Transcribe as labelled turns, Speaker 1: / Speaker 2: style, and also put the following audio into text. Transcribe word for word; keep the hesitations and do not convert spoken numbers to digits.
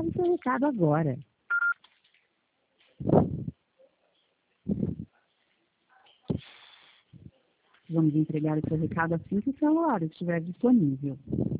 Speaker 1: o seu recado agora. Vamos entregar o seu recado assim que o celular estiver disponível.